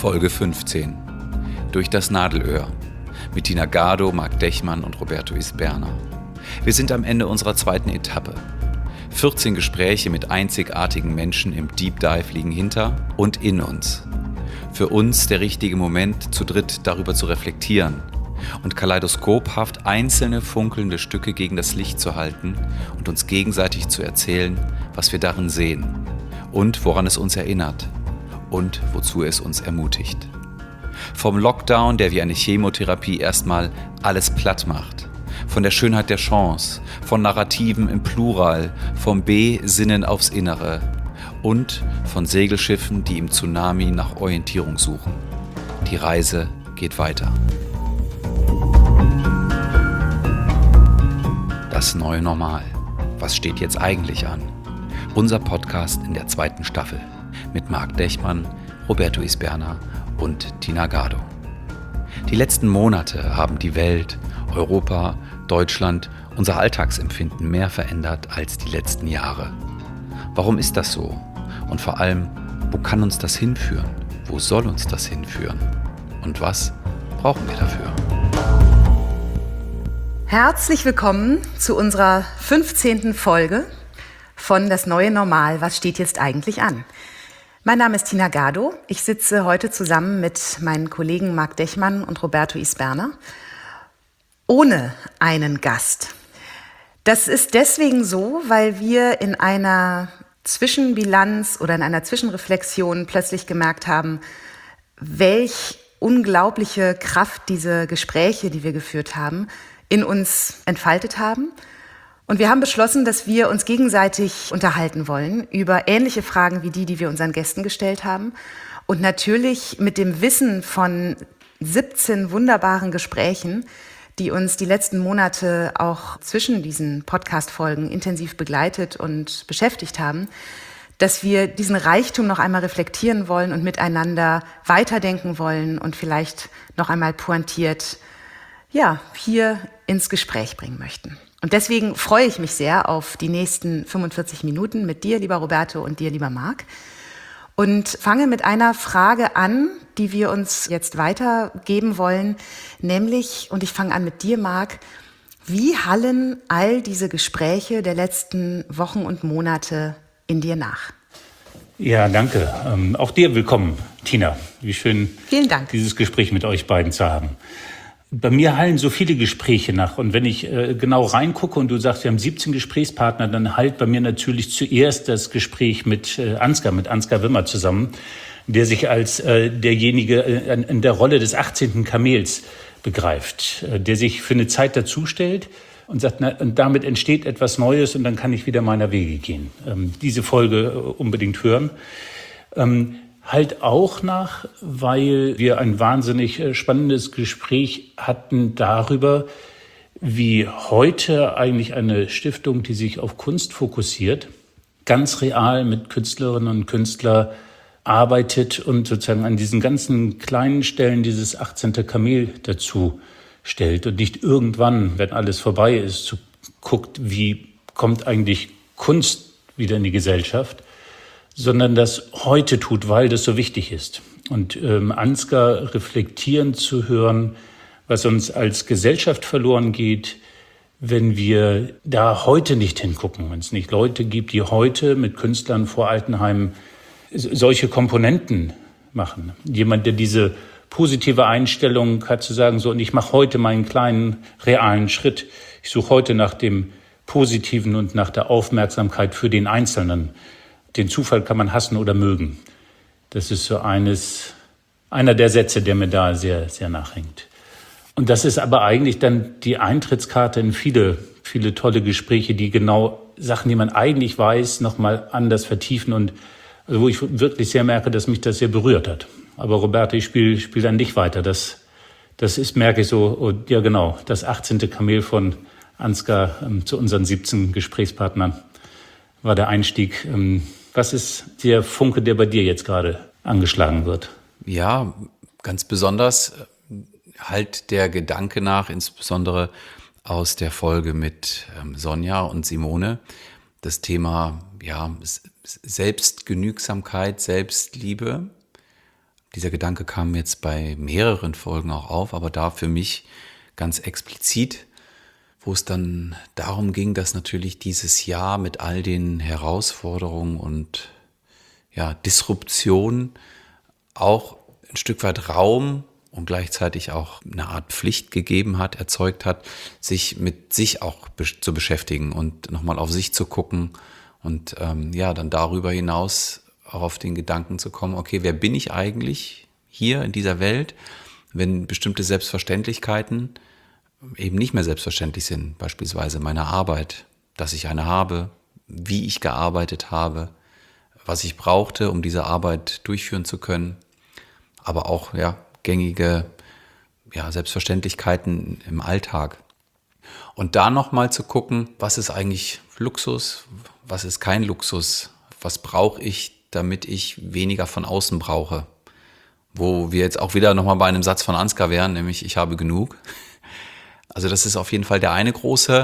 Folge 15. Durch das Nadelöhr. Mit Tina Gado, Marc Dechmann und Roberto Isberna. Wir sind am Ende unserer zweiten Etappe. 14 Gespräche mit einzigartigen Menschen im Deep Dive liegen hinter und in uns. Für uns der richtige Moment, zu dritt darüber zu reflektieren und kaleidoskophaft einzelne funkelnde Stücke gegen das Licht zu halten und uns gegenseitig zu erzählen, was wir darin sehen und woran es uns erinnert und wozu es uns ermutigt. Vom Lockdown, der wie eine Chemotherapie erstmal alles platt macht, von der Schönheit der Chance, von Narrativen im Plural, vom Besinnen aufs Innere und von Segelschiffen, die im Tsunami nach Orientierung suchen. Die Reise geht weiter. Das neue Normal. Was steht jetzt eigentlich an? Unser Podcast in der zweiten Staffel mit Marc Dechmann, Roberto Isberna und Tina Gado. Die letzten Monate haben die Welt, Europa, Deutschland, unser Alltagsempfinden mehr verändert als die letzten Jahre. Warum ist das so? Und vor allem, wo kann uns das hinführen? Wo soll uns das hinführen? Und was brauchen wir dafür? Herzlich willkommen zu unserer 15. Folge von Das neue Normal. Was steht jetzt eigentlich an? Mein Name ist Tina Gado. Ich sitze heute zusammen mit meinen Kollegen Marc Dechmann und Roberto Isberna ohne einen Gast. Das ist deswegen so, weil wir in einer Zwischenbilanz oder in einer Zwischenreflexion plötzlich gemerkt haben, welch unglaubliche Kraft diese Gespräche, die wir geführt haben, in uns entfaltet haben. Und wir haben beschlossen, dass wir uns gegenseitig unterhalten wollen über ähnliche Fragen wie die wir unseren Gästen gestellt haben. Und natürlich mit dem Wissen von 17 wunderbaren Gesprächen, die uns die letzten Monate auch zwischen diesen Podcast-Folgen intensiv begleitet und beschäftigt haben, dass wir diesen Reichtum noch einmal reflektieren wollen und miteinander weiterdenken wollen und vielleicht noch einmal pointiert, hier ins Gespräch bringen möchten. Und deswegen freue ich mich sehr auf die nächsten 45 Minuten mit dir, lieber Roberto, und dir, lieber Marc. Und fange mit einer Frage an, die wir uns jetzt weitergeben wollen, nämlich, und ich fange an mit dir, Marc, wie hallen all diese Gespräche der letzten Wochen und Monate in dir nach? Ja, danke. Auch dir willkommen, Tina. Wie schön, vielen Dank, dieses Gespräch mit euch beiden zu haben. Bei mir hallen so viele Gespräche nach. Und wenn ich genau reingucke und du sagst, wir haben 17 Gesprächspartner, dann hallt bei mir natürlich zuerst das Gespräch mit Ansgar Wimmer zusammen, der sich als derjenige in der Rolle des 18. Kamels begreift, der sich für eine Zeit dazustellt und sagt, und damit entsteht etwas Neues und dann kann ich wieder meiner Wege gehen. Diese Folge unbedingt hören. Halt auch nach, weil wir ein wahnsinnig spannendes Gespräch hatten darüber, wie heute eigentlich eine Stiftung, die sich auf Kunst fokussiert, ganz real mit Künstlerinnen und Künstlern arbeitet und sozusagen an diesen ganzen kleinen Stellen dieses 18. Kamel dazu stellt und nicht irgendwann, wenn alles vorbei ist, guckt, wie kommt eigentlich Kunst wieder in die Gesellschaft, sondern das heute tut, weil das so wichtig ist. Und Ansgar reflektieren zu hören, was uns als Gesellschaft verloren geht, wenn wir da heute nicht hingucken, wenn es nicht Leute gibt, die heute mit Künstlern vor Altenheim solche Komponenten machen. Jemand, der diese positive Einstellung hat, zu sagen, so, und ich mache heute meinen kleinen realen Schritt. Ich suche heute nach dem Positiven und nach der Aufmerksamkeit für den Einzelnen. Den Zufall kann man hassen oder mögen. Das ist so einer der Sätze, der mir da sehr, sehr nachhängt. Und das ist aber eigentlich dann die Eintrittskarte in viele, viele tolle Gespräche, die genau Sachen, die man eigentlich weiß, nochmal anders vertiefen und also wo ich wirklich sehr merke, dass mich das sehr berührt hat. Aber Roberto, ich spiel an dich weiter. Das ist, merke ich so, oh, ja genau, das 18. Kamel von Ansgar zu unseren 17 Gesprächspartnern war der Einstieg. Was ist der Funke, der bei dir jetzt gerade angeschlagen wird? Ja, ganz besonders halt der Gedanke nach, insbesondere aus der Folge mit Sonja und Simone, das Thema Selbstgenügsamkeit, Selbstliebe, Dieser Gedanke kam jetzt bei mehreren Folgen auch auf, aber da für mich ganz explizit, wo es dann darum ging, dass natürlich dieses Jahr mit all den Herausforderungen und Disruption auch ein Stück weit Raum und gleichzeitig auch eine Art Pflicht erzeugt hat, sich mit sich auch zu beschäftigen und nochmal auf sich zu gucken und dann darüber hinaus auch auf den Gedanken zu kommen, okay, wer bin ich eigentlich hier in dieser Welt, wenn bestimmte Selbstverständlichkeiten eben nicht mehr selbstverständlich sind, beispielsweise meine Arbeit, dass ich eine habe, wie ich gearbeitet habe, was ich brauchte, um diese Arbeit durchführen zu können, aber auch gängige Selbstverständlichkeiten im Alltag. Und da nochmal zu gucken, was ist eigentlich Luxus, was ist kein Luxus, was brauche ich, damit ich weniger von außen brauche. Wo wir jetzt auch wieder nochmal bei einem Satz von Ansgar wären, nämlich ich habe genug. Also das ist auf jeden Fall der eine große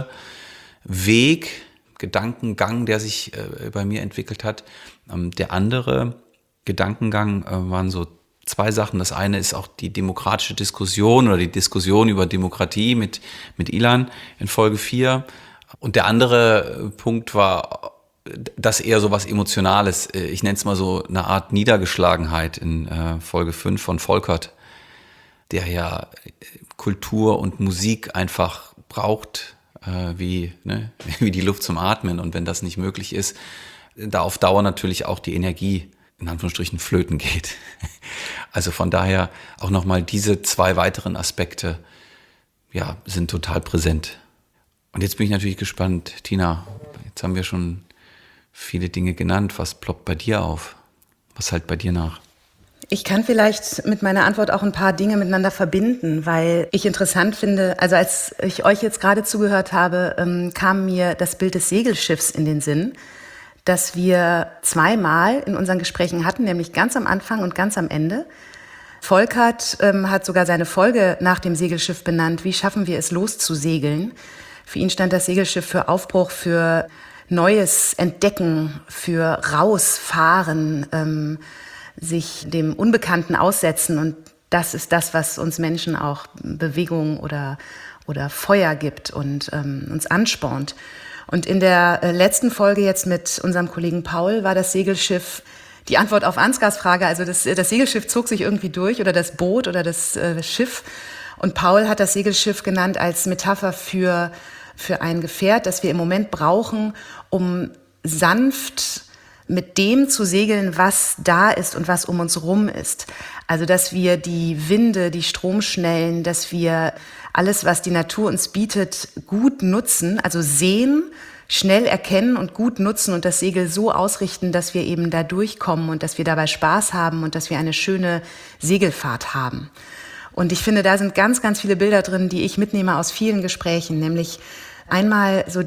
Weg, Gedankengang, der sich bei mir entwickelt hat. Der andere Gedankengang waren so zwei Sachen. Das eine ist auch die demokratische Diskussion oder die Diskussion über Demokratie mit Ilan in Folge 4. Und der andere Punkt war das eher so was Emotionales. Ich nenne es mal so eine Art Niedergeschlagenheit in Folge 5 von Volkert, der ja Kultur und Musik einfach braucht, wie die Luft zum Atmen. Und wenn das nicht möglich ist, da auf Dauer natürlich auch die Energie in Anführungsstrichen flöten geht. Also von daher auch nochmal diese zwei weiteren Aspekte sind total präsent. Und jetzt bin ich natürlich gespannt, Tina, jetzt haben wir schon viele Dinge genannt. Was ploppt bei dir auf? Was halt bei dir nach? Ich kann vielleicht mit meiner Antwort auch ein paar Dinge miteinander verbinden, weil ich interessant finde, also als ich euch jetzt gerade zugehört habe, kam mir das Bild des Segelschiffs in den Sinn, das wir zweimal in unseren Gesprächen hatten, nämlich ganz am Anfang und ganz am Ende. Volkert hat sogar seine Folge nach dem Segelschiff benannt, wie schaffen wir es loszusegeln. Für ihn stand das Segelschiff für Aufbruch, für Neues entdecken, für rausfahren, sich dem Unbekannten aussetzen. Und das ist das, was uns Menschen auch Bewegung oder Feuer gibt und uns anspornt. Und in der letzten Folge jetzt mit unserem Kollegen Paul war das Segelschiff die Antwort auf Ansgars Frage. Also das Segelschiff zog sich irgendwie durch oder das Boot oder das Schiff. Und Paul hat das Segelschiff genannt als Metapher für ein Gefährt, das wir im Moment brauchen, um sanft mit dem zu segeln, was da ist und was um uns rum ist. Also, dass wir die Winde, die Stromschnellen, dass wir alles, was die Natur uns bietet, gut nutzen, also sehen, schnell erkennen und gut nutzen und das Segel so ausrichten, dass wir eben da durchkommen und dass wir dabei Spaß haben und dass wir eine schöne Segelfahrt haben. Und ich finde, da sind ganz, ganz viele Bilder drin, die ich mitnehme aus vielen Gesprächen, nämlich einmal so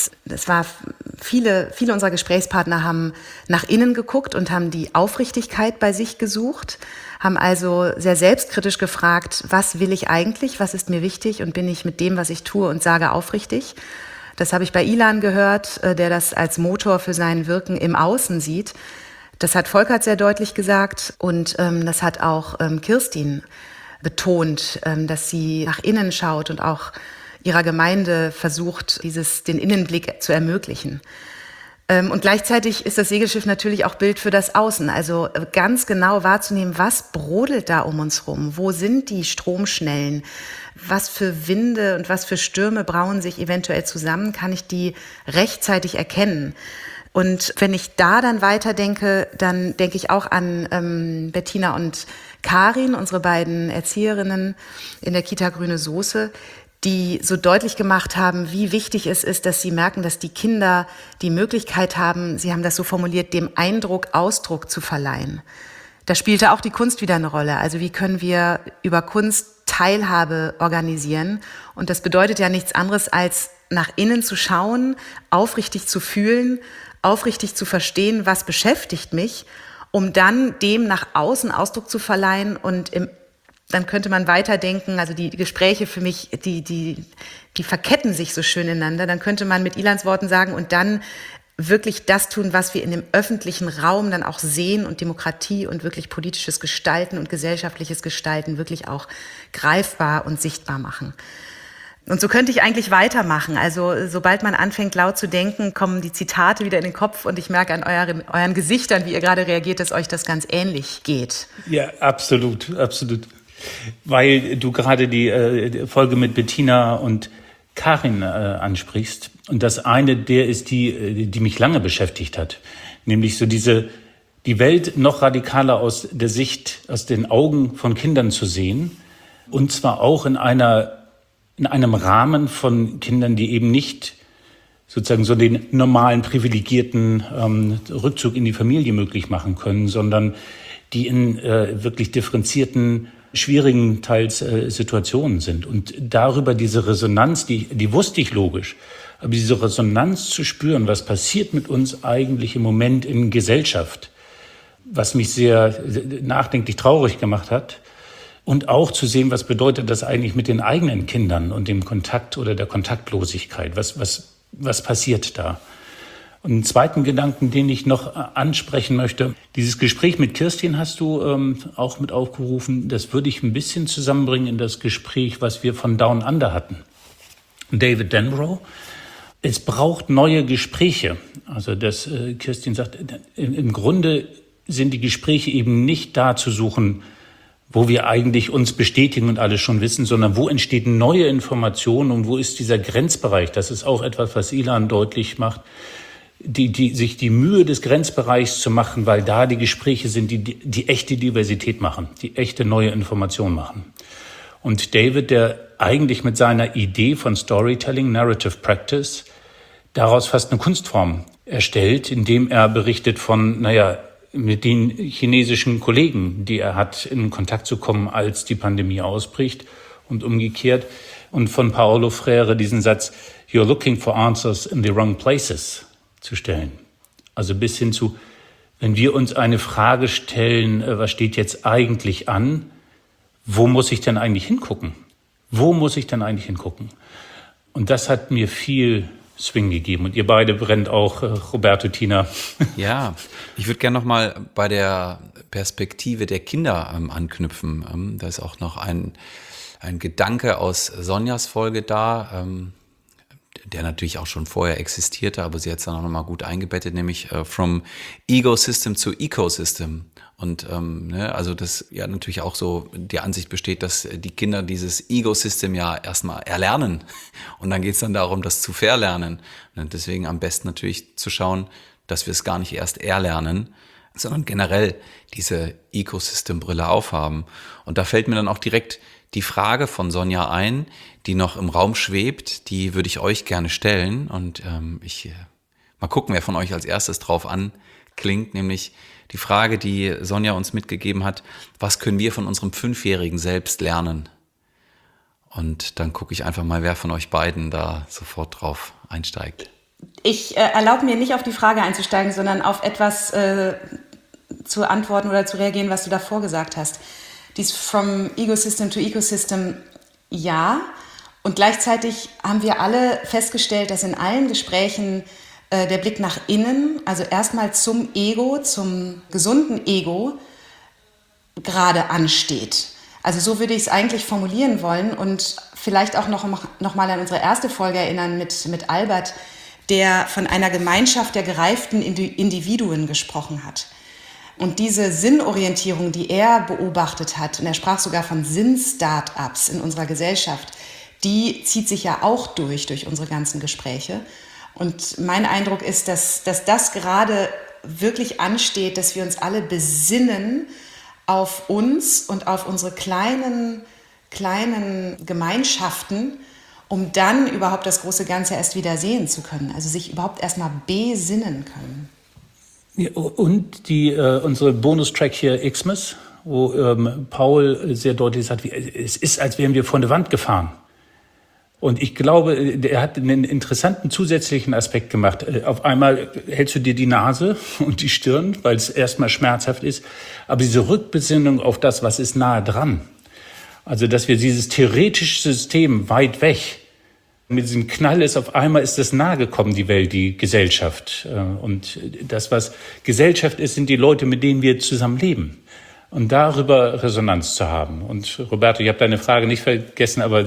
viele unserer Gesprächspartner haben nach innen geguckt und haben die Aufrichtigkeit bei sich gesucht, haben also sehr selbstkritisch gefragt, was will ich eigentlich, was ist mir wichtig und bin ich mit dem, was ich tue und sage, aufrichtig. Das habe ich bei Ilan gehört, der das als Motor für sein Wirken im Außen sieht. Das hat Volkert sehr deutlich gesagt und das hat auch Kirstin betont, dass sie nach innen schaut und auch ihrer Gemeinde versucht, den Innenblick zu ermöglichen. Und gleichzeitig ist das Segelschiff natürlich auch Bild für das Außen. Also ganz genau wahrzunehmen, was brodelt da um uns rum? Wo sind die Stromschnellen? Was für Winde und was für Stürme brauen sich eventuell zusammen? Kann ich die rechtzeitig erkennen? Und wenn ich da dann weiterdenke, dann denke ich auch an Bettina und Karin, unsere beiden Erzieherinnen in der Kita Grüne Soße, die so deutlich gemacht haben, wie wichtig es ist, dass sie merken, dass die Kinder die Möglichkeit haben, sie haben das so formuliert, dem Eindruck Ausdruck zu verleihen. Da spielte auch die Kunst wieder eine Rolle. Also wie können wir über Kunst Teilhabe organisieren? Und das bedeutet ja nichts anderes, als nach innen zu schauen, aufrichtig zu fühlen, aufrichtig zu verstehen, was beschäftigt mich, um dann dem nach außen Ausdruck zu verleihen und dann könnte man weiterdenken, also die Gespräche für mich, die verketten sich so schön ineinander. Dann könnte man mit Ilans Worten sagen, und dann wirklich das tun, was wir in dem öffentlichen Raum dann auch sehen und Demokratie und wirklich politisches Gestalten und gesellschaftliches Gestalten wirklich auch greifbar und sichtbar machen. Und so könnte ich eigentlich weitermachen. Also sobald man anfängt laut zu denken, kommen die Zitate wieder in den Kopf und ich merke an euren Gesichtern, wie ihr gerade reagiert, dass euch das ganz ähnlich geht. Ja, absolut, absolut. Weil du gerade die Folge mit Bettina und Karin ansprichst. Und das eine, der ist die mich lange beschäftigt hat. Nämlich so die Welt noch radikaler aus der Sicht, aus den Augen von Kindern zu sehen. Und zwar auch in einem Rahmen von Kindern, die eben nicht sozusagen so den normalen privilegierten Rückzug in die Familie möglich machen können, sondern die in wirklich differenzierten, schwierigen teils Situationen sind. Und darüber diese Resonanz, die wusste ich logisch, aber diese Resonanz zu spüren, was passiert mit uns eigentlich im Moment in Gesellschaft, was mich sehr nachdenklich traurig gemacht hat. Und auch zu sehen, was bedeutet das eigentlich mit den eigenen Kindern und dem Kontakt oder der Kontaktlosigkeit? Was passiert da? Und einen zweiten Gedanken, den ich noch ansprechen möchte. Dieses Gespräch mit Kirstin hast du auch mit aufgerufen. Das würde ich ein bisschen zusammenbringen in das Gespräch, was wir von Down Under hatten. David Denbrough. Es braucht neue Gespräche. Also das Kirstin sagt, im Grunde sind die Gespräche eben nicht da zu suchen, wo wir eigentlich uns bestätigen und alles schon wissen, sondern wo entsteht neue Information und wo ist dieser Grenzbereich? Das ist auch etwas, was Ilan deutlich macht, sich die Mühe des Grenzbereichs zu machen, weil da die Gespräche sind, die echte Diversität machen, die echte neue Information machen. Und David, der eigentlich mit seiner Idee von Storytelling, Narrative Practice, daraus fast eine Kunstform erstellt, indem er berichtet von, mit den chinesischen Kollegen, die er hat, in Kontakt zu kommen, als die Pandemie ausbricht und umgekehrt. Und von Paulo Freire diesen Satz, "You're looking for answers in the wrong places" zu stellen. Also bis hin zu, wenn wir uns eine Frage stellen, was steht jetzt eigentlich an, wo muss ich denn eigentlich hingucken? Wo muss ich denn eigentlich hingucken? Und das hat mir viel Swing gegeben. Und ihr beide brennt auch, Roberto, Tina. Ja, ich würde gerne noch mal bei der Perspektive der Kinder anknüpfen. Da ist auch noch ein Gedanke aus Sonjas Folge da, der natürlich auch schon vorher existierte, aber sie hat es dann auch noch mal gut eingebettet, nämlich from Ego-System zu Ecosystem. Und also das ja natürlich auch so die Ansicht besteht, dass die Kinder dieses Ego-System ja erstmal erlernen und dann geht es dann darum, das zu verlernen. Und deswegen am besten natürlich zu schauen, dass wir es gar nicht erst erlernen, sondern generell diese Ecosystem-Brille aufhaben. Und da fällt mir dann auch direkt die Frage von Sonja ein, die noch im Raum schwebt, die würde ich euch gerne stellen und mal gucken, wer von euch als erstes drauf anklingt, nämlich die Frage, die Sonja uns mitgegeben hat, was können wir von unserem 5-Jährigen selbst lernen? Und dann gucke ich einfach mal, wer von euch beiden da sofort drauf einsteigt. Ich erlaube mir nicht auf die Frage einzusteigen, sondern auf etwas zu antworten oder zu reagieren, was du davor gesagt hast. Dies from Ecosystem to Ecosystem, ja. Und gleichzeitig haben wir alle festgestellt, dass in allen Gesprächen der Blick nach innen, also erstmal zum Ego, zum gesunden Ego, gerade ansteht. Also so würde ich es eigentlich formulieren wollen und vielleicht auch noch mal an unsere erste Folge erinnern mit Albert, der von einer Gemeinschaft der gereiften Individuen gesprochen hat. Und diese Sinnorientierung, die er beobachtet hat, und er sprach sogar von Sinn-Startups in unserer Gesellschaft, die zieht sich ja auch durch unsere ganzen Gespräche. Und mein Eindruck ist, dass das gerade wirklich ansteht, dass wir uns alle besinnen auf uns und auf unsere kleinen Gemeinschaften, um dann überhaupt das große Ganze erst wieder sehen zu können. Also sich überhaupt erstmal besinnen können. Ja, und unsere Bonustrack hier Xmas, wo Paul sehr deutlich sagt, es ist, als wären wir vor eine Wand gefahren. Und ich glaube, er hat einen interessanten zusätzlichen Aspekt gemacht. Auf einmal hältst du dir die Nase und die Stirn, weil es erstmal schmerzhaft ist. Aber diese Rückbesinnung auf das, was ist nahe dran. Also, dass wir dieses theoretische System weit weg Mit diesem Knall ist auf einmal das nahe gekommen, die Welt, die Gesellschaft. Und das, was Gesellschaft ist, sind die Leute, mit denen wir zusammen leben. Und darüber Resonanz zu haben. Und Roberto, ich habe deine Frage nicht vergessen, aber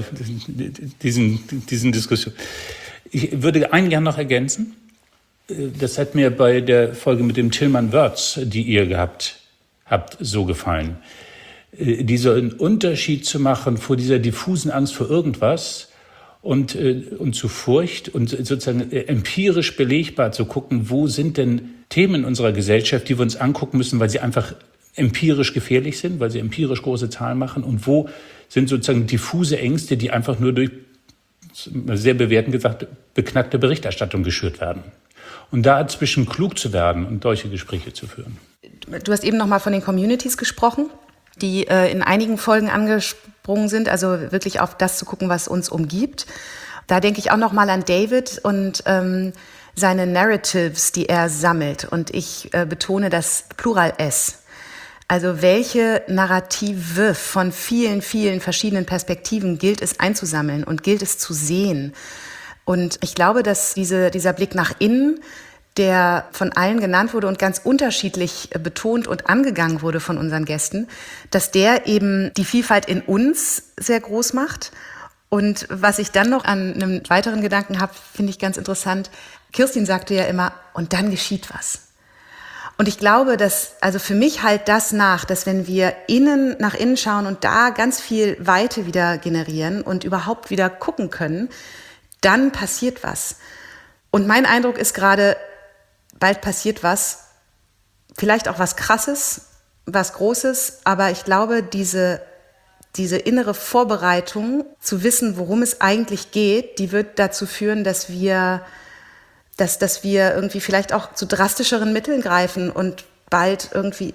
diesen Diskussion. Ich würde einen gerne noch ergänzen. Das hat mir bei der Folge mit dem Tilman Wörz, die ihr gehabt habt, so gefallen. Diesen Unterschied zu machen vor dieser diffusen Angst vor irgendwas und zu Furcht und sozusagen empirisch belegbar zu gucken, wo sind denn Themen in unserer Gesellschaft, die wir uns angucken müssen, weil sie einfach empirisch gefährlich sind, weil sie empirisch große Zahlen machen, und wo sind sozusagen diffuse Ängste, die einfach nur durch, sehr bewertend gesagt, beknackte Berichterstattung geschürt werden. Und dazwischen klug zu werden und solche Gespräche zu führen. Du hast eben noch mal von den Communities gesprochen, die in einigen Folgen angesprungen sind, also wirklich auf das zu gucken, was uns umgibt. Da denke ich auch noch mal an David und seine Narratives, die er sammelt. Und ich betone das Plural S. Also welche Narrative von vielen, vielen verschiedenen Perspektiven gilt es einzusammeln und gilt es zu sehen. Und ich glaube, dass dieser Blick nach innen, der von allen genannt wurde und ganz unterschiedlich betont und angegangen wurde von unseren Gästen, dass der eben die Vielfalt in uns sehr groß macht. Und was ich dann noch an einem weiteren Gedanken habe, finde ich ganz interessant. Kirstin sagte ja immer, und dann geschieht was. Und ich glaube, dass, also für mich halt das nach, dass wenn wir nach innen schauen und da ganz viel Weite wieder generieren und überhaupt wieder gucken können, dann passiert was. Und mein Eindruck ist gerade, bald passiert was, vielleicht auch was Krasses, was Großes, aber ich glaube, diese innere Vorbereitung, zu wissen, worum es eigentlich geht, die wird dazu führen, dass wir irgendwie vielleicht auch zu drastischeren Mitteln greifen und bald irgendwie,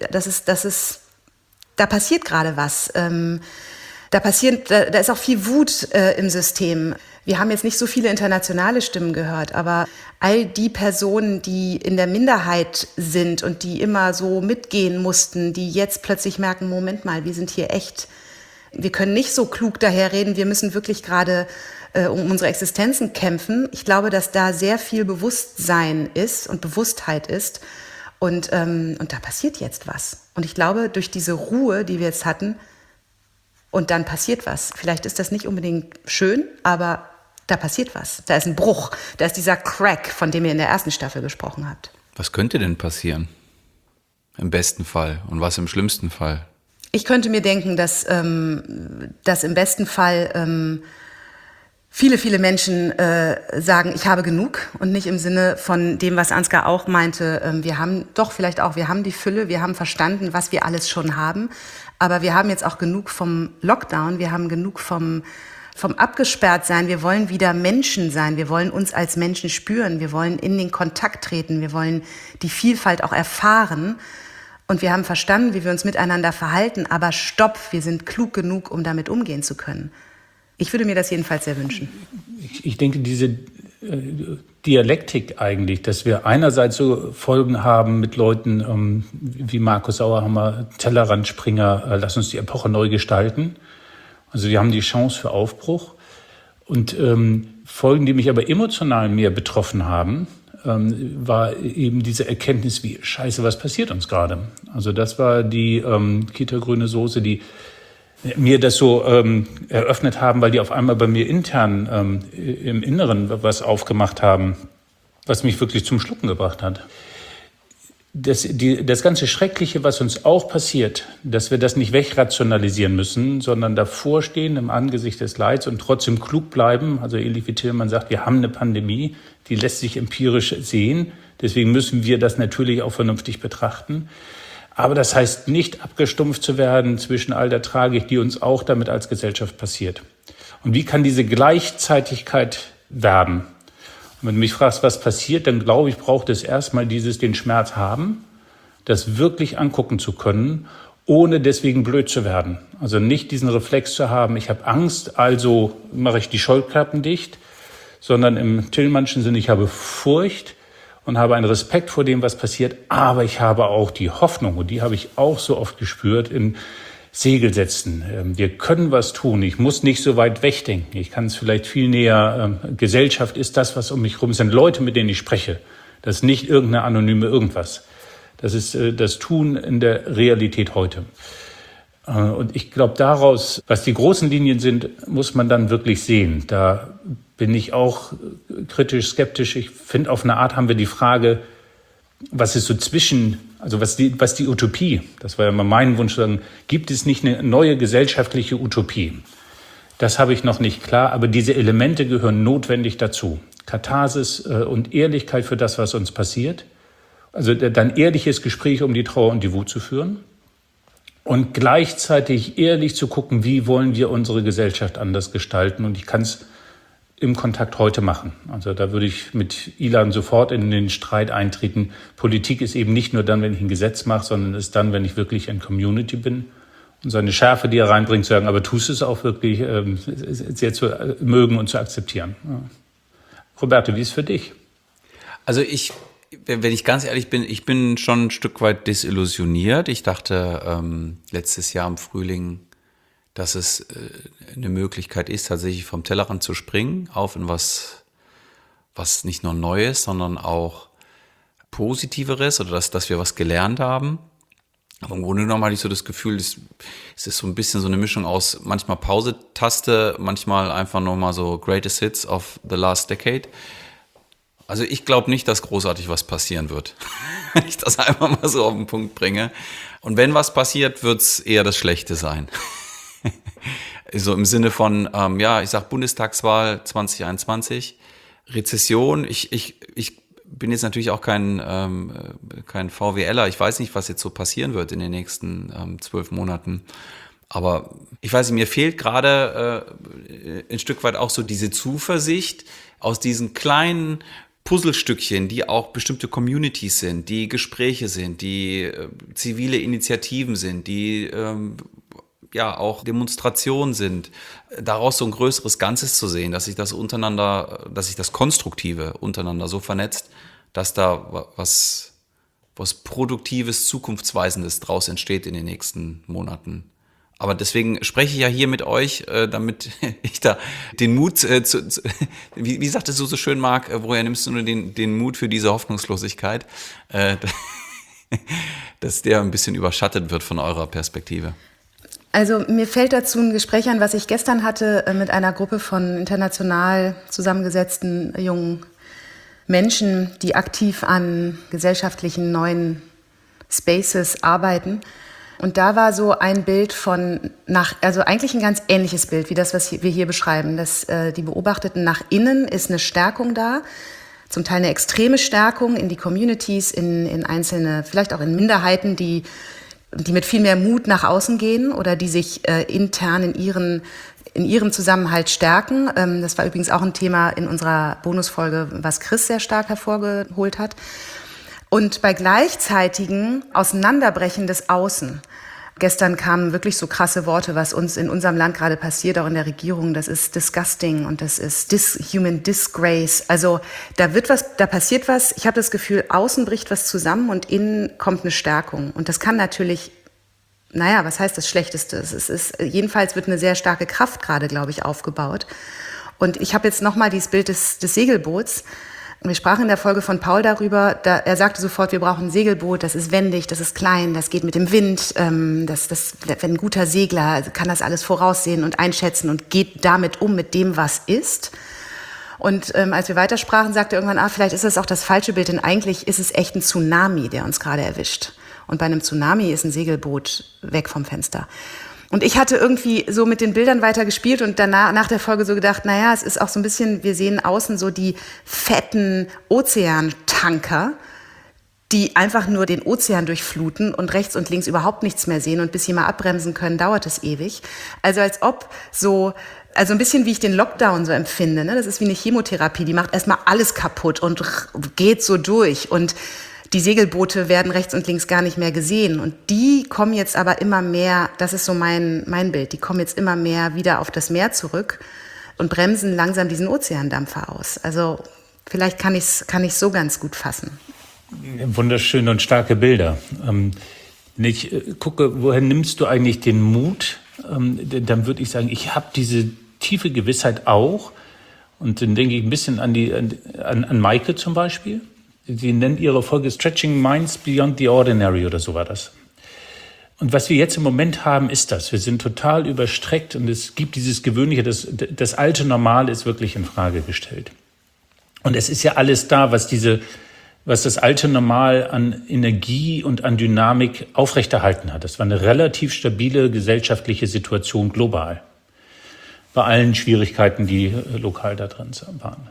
da passiert gerade was. Da ist auch viel Wut im System. Wir haben jetzt nicht so viele internationale Stimmen gehört, aber all die Personen, die in der Minderheit sind und die immer so mitgehen mussten, die jetzt plötzlich merken, Moment mal, wir sind hier echt, wir können nicht so klug daherreden, wir müssen wirklich gerade um unsere Existenzen kämpfen. Ich glaube, dass da sehr viel Bewusstsein ist und Bewusstheit ist und da passiert jetzt was. Und ich glaube, durch diese Ruhe, die wir jetzt hatten, und dann passiert was. Vielleicht ist das nicht unbedingt schön, aber da passiert was. Da ist ein Bruch. Da ist dieser Crack, von dem ihr in der ersten Staffel gesprochen habt. Was könnte denn passieren? Im besten Fall. Und was im schlimmsten Fall? Ich könnte mir denken, dass im besten Fall viele, viele Menschen sagen, ich habe genug, und nicht im Sinne von dem, was Ansgar auch meinte. Wir haben die Fülle, wir haben verstanden, was wir alles schon haben. Aber wir haben jetzt auch genug vom Lockdown, wir haben genug vom Abgesperrtsein. Wir wollen wieder Menschen sein, wir wollen uns als Menschen spüren, wir wollen in den Kontakt treten, wir wollen die Vielfalt auch erfahren. Und wir haben verstanden, wie wir uns miteinander verhalten. Aber stopp, wir sind klug genug, um damit umgehen zu können. Ich würde mir das jedenfalls sehr wünschen. Ich denke, diese Dialektik eigentlich, dass wir einerseits so Folgen haben mit Leuten wie Markus Sauerhammer, Tellerrandspringer, lass uns die Epoche neu gestalten. Also wir haben die Chance für Aufbruch. Und Folgen, die mich aber emotional mehr betroffen haben, war eben diese Erkenntnis, wie scheiße, was passiert uns gerade. Also das war die Kita-grüne Soße, die mir das so eröffnet haben, weil die auf einmal bei mir intern im Inneren was aufgemacht haben, was mich wirklich zum Schlucken gebracht hat. Das ganze Schreckliche, was uns auch passiert, dass wir das nicht wegrationalisieren müssen, sondern davor stehen im Angesicht des Leids und trotzdem klug bleiben. Also ähnlich wie Tilman sagt, wir haben eine Pandemie, die lässt sich empirisch sehen. Deswegen müssen wir das natürlich auch vernünftig betrachten. Aber das heißt nicht, abgestumpft zu werden zwischen all der Tragik, die uns auch damit als Gesellschaft passiert. Und wie kann diese Gleichzeitigkeit werden? Und wenn du mich fragst, was passiert, dann glaube ich, braucht es erstmal den Schmerz haben, das wirklich angucken zu können, ohne deswegen blöd zu werden. Also nicht diesen Reflex zu haben, ich habe Angst, also mache ich die Scheuklappen dicht, sondern im Tillmanschen Sinne, ich habe Furcht und habe einen Respekt vor dem, was passiert, aber ich habe auch die Hoffnung, und die habe ich auch so oft gespürt in Segel setzen. Wir können was tun. Ich muss nicht so weit wegdenken. Ich kann es vielleicht viel näher. Gesellschaft ist das, was um mich herum sind. Leute, mit denen ich spreche. Das ist nicht irgendeine anonyme irgendwas. Das ist das Tun in der Realität heute. Und ich glaube, daraus, was die großen Linien sind, muss man dann wirklich sehen. Da bin ich auch kritisch, skeptisch. Ich finde, auf eine Art haben wir die Frage, was ist so was die Utopie, das war ja immer mein Wunsch, sagen, gibt es nicht eine neue gesellschaftliche Utopie? Das habe ich noch nicht klar, aber diese Elemente gehören notwendig dazu. Katharsis und Ehrlichkeit für das, was uns passiert. Also dann ehrliches Gespräch um die Trauer und die Wut zu führen. Und gleichzeitig ehrlich zu gucken, wie wollen wir unsere Gesellschaft anders gestalten. Und ich kann es im Kontakt heute machen. Also da würde ich mit Ilan sofort in den Streit eintreten. Politik ist eben nicht nur dann, wenn ich ein Gesetz mache, sondern ist dann, wenn ich wirklich in Community bin. Und seine Schärfe, die er reinbringt, zu sagen, aber tust es auch wirklich sehr zu mögen und zu akzeptieren. Ja. Roberto, wie ist es für dich? Also wenn ich ganz ehrlich bin, ich bin schon ein Stück weit desillusioniert. Ich dachte letztes Jahr im Frühling, dass es eine Möglichkeit ist, tatsächlich vom Tellerrand zu springen, auf in was nicht nur Neues, sondern auch Positiveres oder dass wir was gelernt haben. Aber im Grunde genommen hatte ich so das Gefühl, es ist so ein bisschen so eine Mischung aus manchmal Pause-Taste, manchmal einfach nur mal so Greatest Hits of the last decade. Also ich glaube nicht, dass großartig was passieren wird, wenn ich das einfach mal so auf den Punkt bringe. Und wenn was passiert, wird es eher das Schlechte sein. So im Sinne von, ich sag Bundestagswahl 2021, Rezession. Ich bin jetzt natürlich auch kein VWLer. Ich weiß nicht, was jetzt so passieren wird in den nächsten 12 Monaten. Aber ich weiß nicht, mir fehlt gerade ein Stück weit auch so diese Zuversicht aus diesen kleinen Puzzlestückchen, die auch bestimmte Communities sind, die Gespräche sind, die zivile Initiativen sind, die auch Demonstrationen sind, daraus so ein größeres Ganzes zu sehen, dass sich das Konstruktive untereinander so vernetzt, dass da was Produktives, Zukunftsweisendes draus entsteht in den nächsten Monaten. Aber deswegen spreche ich ja hier mit euch, damit ich da den Mut, wie sagtest du so schön, Marc, woher nimmst du nur den Mut für diese Hoffnungslosigkeit, dass der ein bisschen überschattet wird von eurer Perspektive? Also mir fällt dazu ein Gespräch an, was ich gestern hatte mit einer Gruppe von international zusammengesetzten jungen Menschen, die aktiv an gesellschaftlichen neuen Spaces arbeiten. Und da war so ein Bild also eigentlich ein ganz ähnliches Bild wie das, was wir hier beschreiben. Die beobachteten, nach innen ist eine Stärkung da, zum Teil eine extreme Stärkung in die Communities, in einzelne, vielleicht auch in Minderheiten, die mit viel mehr Mut nach außen gehen oder die sich intern in ihrem Zusammenhalt stärken. Das war übrigens auch ein Thema in unserer Bonusfolge, was Chris sehr stark hervorgeholt hat. Und bei gleichzeitigem Auseinanderbrechen des Außen. Gestern kamen wirklich so krasse Worte, was uns in unserem Land gerade passiert, auch in der Regierung. Das ist disgusting und das ist human disgrace. Also da passiert was. Ich habe das Gefühl, außen bricht was zusammen und innen kommt eine Stärkung. Und das kann natürlich, was heißt das Schlechteste? Jedenfalls wird eine sehr starke Kraft gerade, glaube ich, aufgebaut. Und ich habe jetzt nochmal dieses Bild des Segelboots. Wir sprachen in der Folge von Paul darüber, er sagte sofort, wir brauchen ein Segelboot, das ist wendig, das ist klein, das geht mit dem Wind, wenn ein guter Segler kann das alles voraussehen und einschätzen und geht damit um, mit dem, was ist. Und als wir weitersprachen, sagte er irgendwann, vielleicht ist das auch das falsche Bild, denn eigentlich ist es echt ein Tsunami, der uns gerade erwischt. Und bei einem Tsunami ist ein Segelboot weg vom Fenster. Und ich hatte irgendwie so mit den Bildern weiter gespielt und danach, nach der Folge so gedacht, es ist auch so ein bisschen, wir sehen außen so die fetten Ozeantanker, die einfach nur den Ozean durchfluten und rechts und links überhaupt nichts mehr sehen und bis sie mal abbremsen können, dauert es ewig. Also als ob also ein bisschen wie ich den Lockdown so empfinde, ne? Das ist wie eine Chemotherapie, die macht erstmal alles kaputt und geht so durch und die Segelboote werden rechts und links gar nicht mehr gesehen. Und die kommen jetzt aber immer mehr, das ist so mein Bild, die kommen jetzt immer mehr wieder auf das Meer zurück und bremsen langsam diesen Ozeandampfer aus. Also vielleicht kann ich's so ganz gut fassen. Wunderschöne und starke Bilder. Wenn ich gucke, woher nimmst du eigentlich den Mut, dann würde ich sagen, ich habe diese tiefe Gewissheit auch. Und dann denke ich ein bisschen an Maike zum Beispiel. Sie nennt ihre Folge Stretching Minds Beyond the Ordinary oder so war das. Und was wir jetzt im Moment haben, ist das. Wir sind total überstreckt und es gibt dieses Gewöhnliche, das alte Normal ist wirklich in Frage gestellt. Und es ist ja alles da, was das alte Normal an Energie und an Dynamik aufrechterhalten hat. Das war eine relativ stabile gesellschaftliche Situation global. Bei allen Schwierigkeiten, die lokal da drin waren.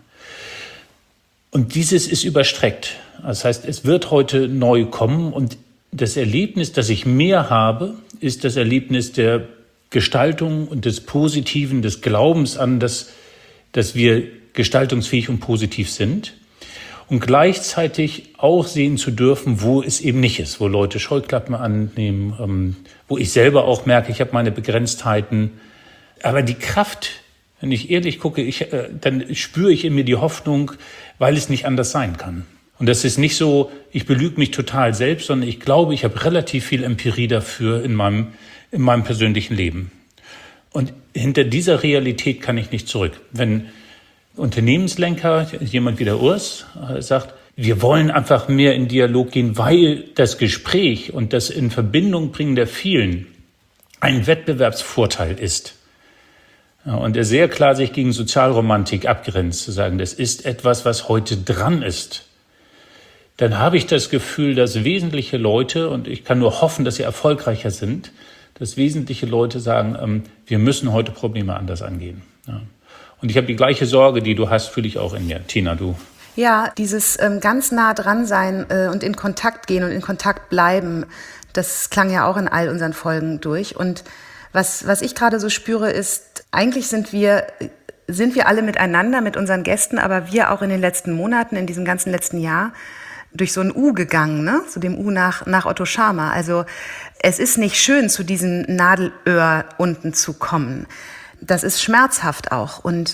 Und dieses ist überstreckt. Das heißt, es wird heute neu kommen und das Erlebnis, das ich mehr habe, ist das Erlebnis der Gestaltung und des Positiven, des Glaubens an, dass wir gestaltungsfähig und positiv sind. Und gleichzeitig auch sehen zu dürfen, wo es eben nicht ist, wo Leute Scheuklappen annehmen, wo ich selber auch merke, ich habe meine Begrenztheiten. Aber die Kraft, wenn ich ehrlich gucke, dann spüre ich in mir die Hoffnung, weil es nicht anders sein kann. Und das ist nicht so, ich belüge mich total selbst, sondern ich glaube, ich habe relativ viel Empirie dafür in meinem persönlichen Leben. Und hinter dieser Realität kann ich nicht zurück. Wenn Unternehmenslenker, jemand wie der Urs, sagt, wir wollen einfach mehr in Dialog gehen, weil das Gespräch und das in Verbindung bringen der vielen ein Wettbewerbsvorteil ist. Ja, und er sehr klar sich gegen Sozialromantik abgrenzt, zu sagen, das ist etwas, was heute dran ist. Dann habe ich das Gefühl, dass wesentliche Leute, und ich kann nur hoffen, dass sie erfolgreicher sind, dass wesentliche Leute sagen, wir müssen heute Probleme anders angehen. Ja. Und ich habe die gleiche Sorge, die du hast, fühle ich auch in mir. Tina, du? Ja, dieses ganz nah dran sein und in Kontakt gehen und in Kontakt bleiben, das klang ja auch in all unseren Folgen durch. Und was ich gerade so spüre, ist, eigentlich sind wir alle miteinander, mit unseren Gästen, aber wir auch in den letzten Monaten, in diesem ganzen letzten Jahr, durch so ein U gegangen, ne? Zu dem U nach Otto Scharmer. Also es ist nicht schön, zu diesem Nadelöhr unten zu kommen. Das ist schmerzhaft auch. Und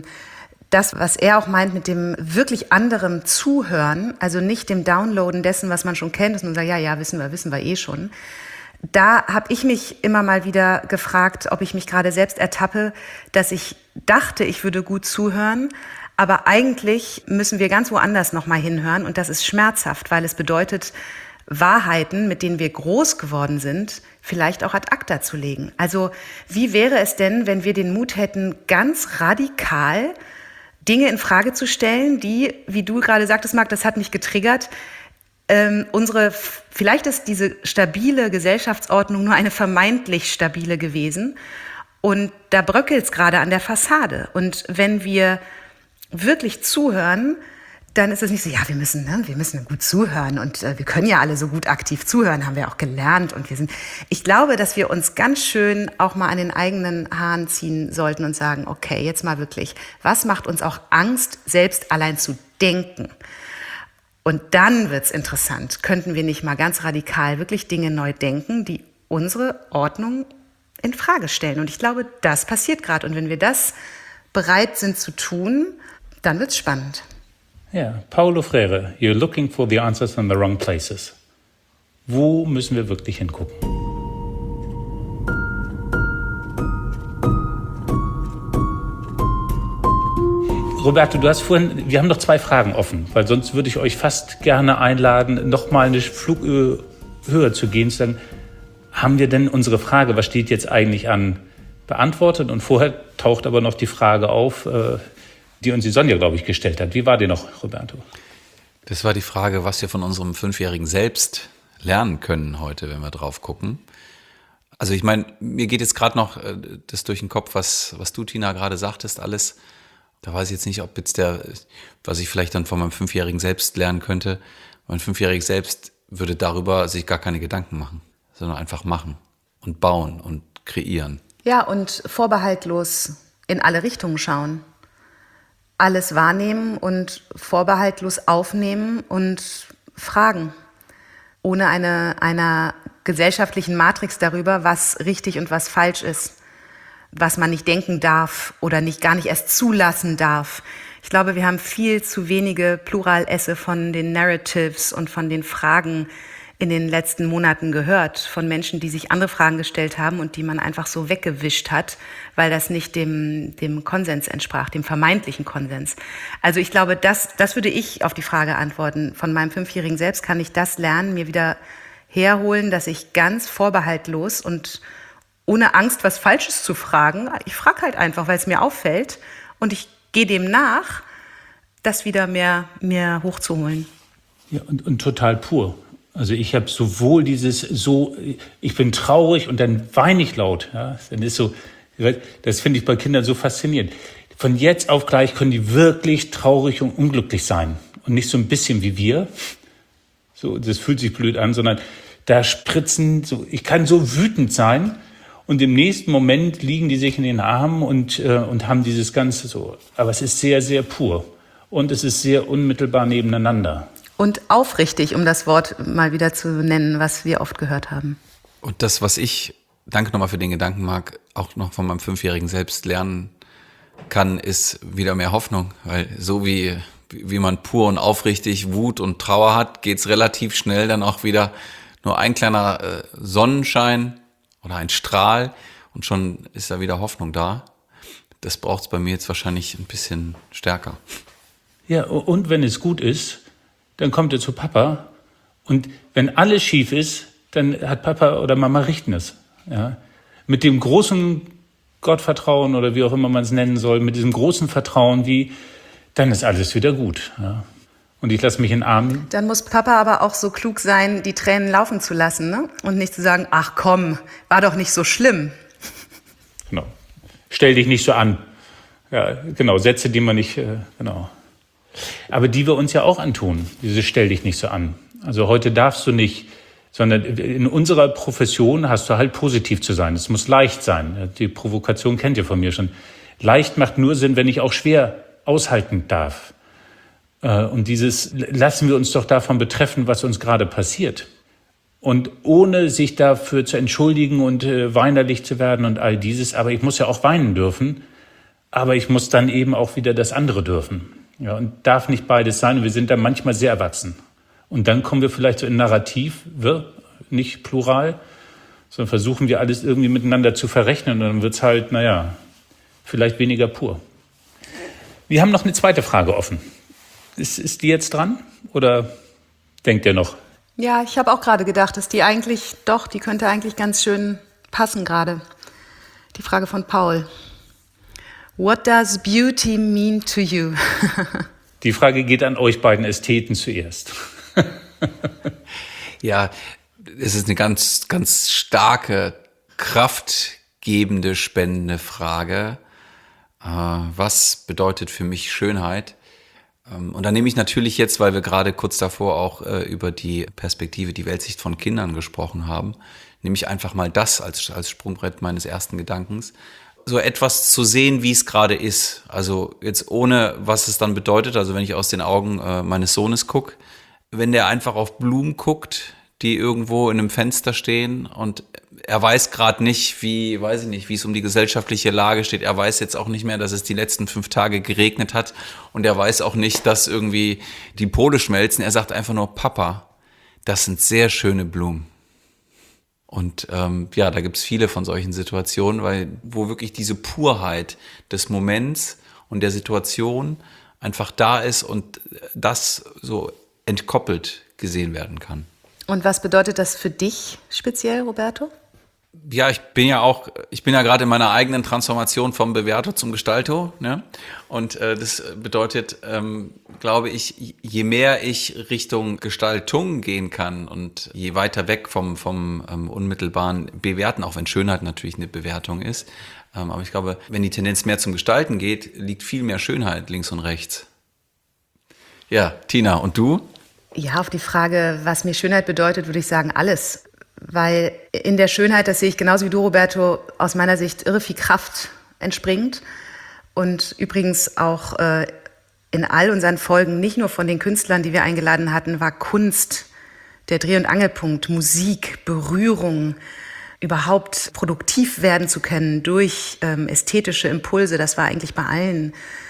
das, was er auch meint mit dem wirklich anderem Zuhören, also nicht dem Downloaden dessen, was man schon kennt, dass man sagt, ja, wissen wir eh schon. Da habe ich mich immer mal wieder gefragt, ob ich mich gerade selbst ertappe, dass ich dachte, ich würde gut zuhören, aber eigentlich müssen wir ganz woanders nochmal hinhören und das ist schmerzhaft, weil es bedeutet, Wahrheiten, mit denen wir groß geworden sind, vielleicht auch ad acta zu legen. Also wie wäre es denn, wenn wir den Mut hätten, ganz radikal Dinge in Frage zu stellen, die, wie du gerade sagtest, Marc, das hat mich getriggert, vielleicht ist diese stabile Gesellschaftsordnung nur eine vermeintlich stabile gewesen und da bröckelt es gerade an der Fassade. Und wenn wir wirklich zuhören, dann ist es nicht so, ja, wir müssen gut zuhören und wir können ja alle so gut aktiv zuhören, haben wir auch gelernt und ich glaube, dass wir uns ganz schön auch mal an den eigenen Haaren ziehen sollten und sagen, okay, jetzt mal wirklich, was macht uns auch Angst, selbst allein zu denken? Und dann wird's interessant. Könnten wir nicht mal ganz radikal wirklich Dinge neu denken, die unsere Ordnung in Frage stellen? Und ich glaube, das passiert gerade. Und wenn wir das bereit sind zu tun, dann wird's spannend. Ja, Paulo Freire, you're looking for the answers in the wrong places. Wo müssen wir wirklich hingucken? Roberto, wir haben noch 2 Fragen offen, weil sonst würde ich euch fast gerne einladen, nochmal eine Flughöhe höher zu gehen, zu sagen, haben wir denn unsere Frage, was steht jetzt eigentlich an, beantwortet? Und vorher taucht aber noch die Frage auf, die uns die Sonja, glaube ich, gestellt hat. Wie war die noch, Roberto? Das war die Frage, was wir von unserem 5-jährigen Selbst lernen können heute, wenn wir drauf gucken. Also ich meine, mir geht jetzt gerade noch das durch den Kopf, was du, Tina, gerade sagtest, alles. Da weiß ich jetzt nicht, ob jetzt was ich vielleicht dann von meinem 5-jährigen Selbst lernen könnte. Mein 5-jähriges Selbst würde darüber sich gar keine Gedanken machen, sondern einfach machen und bauen und kreieren. Ja, und vorbehaltlos in alle Richtungen schauen. Alles wahrnehmen und vorbehaltlos aufnehmen und fragen. Ohne einer gesellschaftlichen Matrix darüber, was richtig und was falsch ist. Was man nicht denken darf oder gar nicht erst zulassen darf. Ich glaube, wir haben viel zu wenige Pluralesse von den Narratives und von den Fragen in den letzten Monaten gehört von Menschen, die sich andere Fragen gestellt haben und die man einfach so weggewischt hat, weil das nicht dem Konsens entsprach, dem vermeintlichen Konsens. Also ich glaube, das würde ich auf die Frage antworten. Von meinem 5-jährigen Selbst kann ich das lernen, mir wieder herholen, dass ich ganz vorbehaltlos und ohne Angst, was Falsches zu fragen, ich frage halt einfach, weil es mir auffällt und ich gehe dem nach, das wieder mehr hochzuholen. Ja, und total pur. Also ich habe sowohl ich bin traurig und dann weine ich laut. Ja? Dann ist so, das finde ich bei Kindern so faszinierend. Von jetzt auf gleich können die wirklich traurig und unglücklich sein. Und nicht so ein bisschen wie wir. So, das fühlt sich blöd an, sondern da spritzen, so, ich kann so wütend sein und im nächsten Moment liegen die sich in den Armen und haben dieses Ganze so. Aber es ist sehr, sehr pur. Und es ist sehr unmittelbar nebeneinander. Und aufrichtig, um das Wort mal wieder zu nennen, was wir oft gehört haben. Und das, was ich, danke nochmal für den Gedanken, Marc, auch noch von meinem 5-jährigen Selbst lernen kann, ist wieder mehr Hoffnung. Weil so wie man pur und aufrichtig Wut und Trauer hat, geht's relativ schnell dann auch wieder nur ein kleiner Sonnenschein oder ein Strahl und schon ist da wieder Hoffnung da. Das braucht's bei mir jetzt wahrscheinlich ein bisschen stärker. Ja, und wenn es gut ist, dann kommt er zu Papa und wenn alles schief ist, dann hat Papa oder Mama richten es. Ja? Mit dem großen Gottvertrauen oder wie auch immer man es nennen soll, mit diesem großen Vertrauen, dann ist alles wieder gut. Ja? Und ich lasse mich in den Arm nehmen. Dann muss Papa aber auch so klug sein, die Tränen laufen zu lassen, ne? Und nicht zu sagen, ach komm, war doch nicht so schlimm. Genau. Stell dich nicht so an. Ja, genau, Sätze, die man nicht, genau. Aber die wir uns ja auch antun, diese stell dich nicht so an. Also heute darfst du nicht, sondern in unserer Profession hast du halt positiv zu sein. Es muss leicht sein. Die Provokation kennt ihr von mir schon. Leicht macht nur Sinn, wenn ich auch schwer aushalten darf. Und dieses, lassen wir uns doch davon betreffen, was uns gerade passiert. Und ohne sich dafür zu entschuldigen und weinerlich zu werden und all dieses. Aber ich muss ja auch weinen dürfen. Aber ich muss dann eben auch wieder das andere dürfen. Ja, und darf nicht beides sein. Und wir sind dann manchmal sehr erwachsen. Und dann kommen wir vielleicht so in Narrativ, nicht plural, sondern versuchen wir alles irgendwie miteinander zu verrechnen. Und dann wird's halt, vielleicht weniger pur. Wir haben noch eine zweite Frage offen. Ist die jetzt dran? Oder denkt ihr noch? Ja, ich habe auch gerade gedacht, dass die könnte eigentlich ganz schön passen gerade. Die Frage von Paul. What does beauty mean to you? Die Frage geht an euch beiden Ästheten zuerst. Ja, es ist eine ganz, ganz starke, kraftgebende, spendende Frage. Was bedeutet für mich Schönheit? Und da nehme ich natürlich jetzt, weil wir gerade kurz davor auch über die Perspektive, die Weltsicht von Kindern gesprochen haben, nehme ich einfach mal das als Sprungbrett meines ersten Gedankens. So etwas zu sehen, wie es gerade ist. Also jetzt ohne, was es dann bedeutet, also wenn ich aus den Augen meines Sohnes gucke, wenn der einfach auf Blumen guckt, die irgendwo in einem Fenster stehen und er weiß gerade nicht, wie es um die gesellschaftliche Lage steht. Er weiß jetzt auch nicht mehr, dass es die letzten 5 Tage geregnet hat und er weiß auch nicht, dass irgendwie die Pole schmelzen. Er sagt einfach nur, Papa, das sind sehr schöne Blumen. Und da gibt's viele von solchen Situationen, wo wirklich diese Purheit des Moments und der Situation einfach da ist und das so entkoppelt gesehen werden kann. Und was bedeutet das für dich speziell, Roberto? Ja, ich bin ja gerade in meiner eigenen Transformation vom Bewerter zum Gestalter, ne? Und das bedeutet, glaube ich, je mehr ich Richtung Gestaltung gehen kann und je weiter weg vom unmittelbaren Bewerten, auch wenn Schönheit natürlich eine Bewertung ist, aber ich glaube, wenn die Tendenz mehr zum Gestalten geht, liegt viel mehr Schönheit links und rechts. Ja, Tina, und du? Ja, auf die Frage, was mir Schönheit bedeutet, würde ich sagen, alles. Weil in der Schönheit, das sehe ich genauso wie du, Roberto, aus meiner Sicht irre viel Kraft entspringt. Und übrigens auch in all unseren Folgen, nicht nur von den Künstlern, die wir eingeladen hatten, war Kunst der Dreh- und Angelpunkt, Musik, Berührung, überhaupt produktiv werden zu können durch ästhetische Impulse. Das war eigentlich bei allen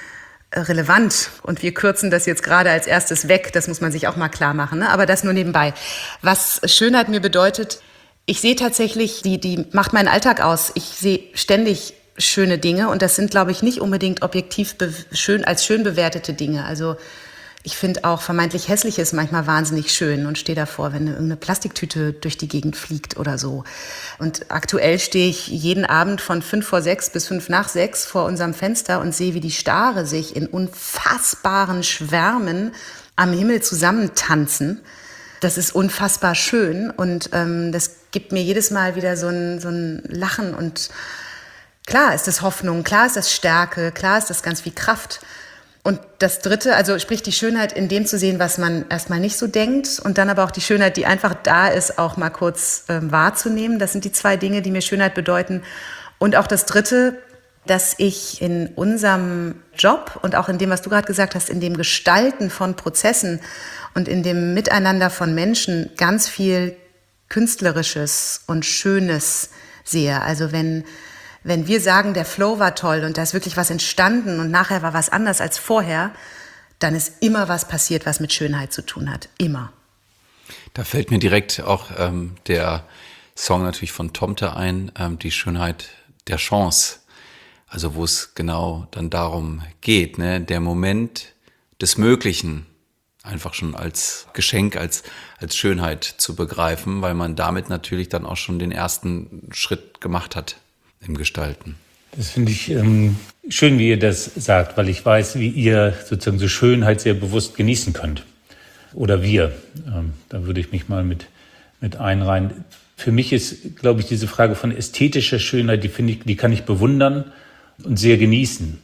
relevant. Und wir kürzen das jetzt gerade als erstes weg. Das muss man sich auch mal klar machen. Ne? Aber das nur nebenbei. Was Schönheit mir bedeutet, ich sehe tatsächlich, die macht meinen Alltag aus. Ich sehe ständig schöne Dinge. Und das sind, glaube ich, nicht unbedingt objektiv als schön bewertete Dinge. Also ich finde auch vermeintlich Hässliches manchmal wahnsinnig schön und stehe davor, wenn irgendeine Plastiktüte durch die Gegend fliegt oder so. Und aktuell stehe ich jeden Abend von 5:45 bis 5:05 vor unserem Fenster und sehe, wie die Stare sich in unfassbaren Schwärmen am Himmel zusammentanzen. Das ist unfassbar schön und das gibt mir jedes Mal wieder so ein Lachen. Und klar ist das Hoffnung, klar ist das Stärke, klar ist das ganz viel Kraft. Und das Dritte, also sprich die Schönheit in dem zu sehen, was man erstmal nicht so denkt und dann aber auch die Schönheit, die einfach da ist, auch mal kurz wahrzunehmen. Das sind die 2 Dinge, die mir Schönheit bedeuten. Und auch das Dritte, dass ich in unserem Job und auch in dem, was du gerade gesagt hast, in dem Gestalten von Prozessen und in dem Miteinander von Menschen ganz viel Künstlerisches und Schönes sehe. Also wenn wir sagen, der Flow war toll und da ist wirklich was entstanden und nachher war was anders als vorher, dann ist immer was passiert, was mit Schönheit zu tun hat. Immer. Da fällt mir direkt auch der Song natürlich von Tomte ein, die Schönheit der Chance. Also wo es genau dann darum geht, ne? Der Moment des Möglichen einfach schon als Geschenk, als Schönheit zu begreifen, weil man damit natürlich dann auch schon den ersten Schritt gemacht hat im Gestalten. Das finde ich schön, wie ihr das sagt, weil ich weiß, wie ihr sozusagen so Schönheit sehr bewusst genießen könnt. Oder wir. Da würde ich mich mal mit einreihen. Für mich ist, glaube ich, diese Frage von ästhetischer Schönheit, die kann ich bewundern und sehr genießen.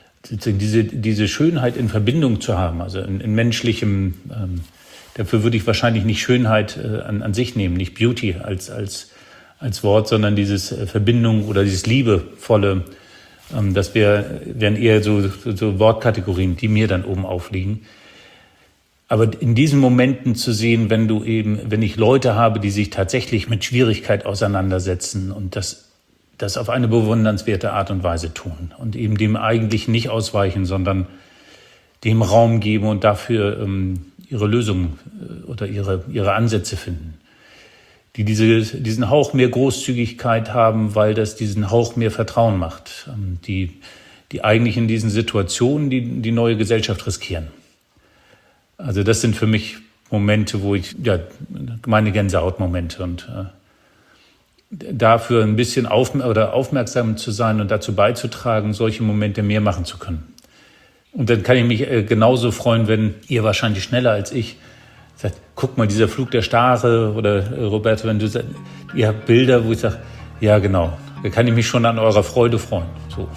Diese Schönheit in Verbindung zu haben, also in menschlichem, dafür würde ich wahrscheinlich nicht Schönheit an sich nehmen, nicht Beauty als Wort, sondern dieses Verbindung oder dieses Liebevolle, das wären eher so Wortkategorien, die mir dann oben aufliegen. Aber in diesen Momenten zu sehen, wenn ich Leute habe, die sich tatsächlich mit Schwierigkeit auseinandersetzen und das auf eine bewundernswerte Art und Weise tun und eben dem eigentlich nicht ausweichen, sondern dem Raum geben und dafür ihre Lösungen oder ihre Ansätze finden. Die diesen Hauch mehr Großzügigkeit haben, weil das diesen Hauch mehr Vertrauen macht, die eigentlich in diesen Situationen die neue Gesellschaft riskieren. Also das sind für mich Momente, wo meine Gänsehautmomente und dafür ein bisschen aufmerksam zu sein und dazu beizutragen, solche Momente mehr machen zu können. Und dann kann ich mich genauso freuen, wenn ihr wahrscheinlich schneller als ich sagt, guck mal, dieser Flug der Stare oder Roberto, wenn du sagst, ihr habt Bilder, wo ich sage, ja genau, da kann ich mich schon an eurer Freude freuen. So.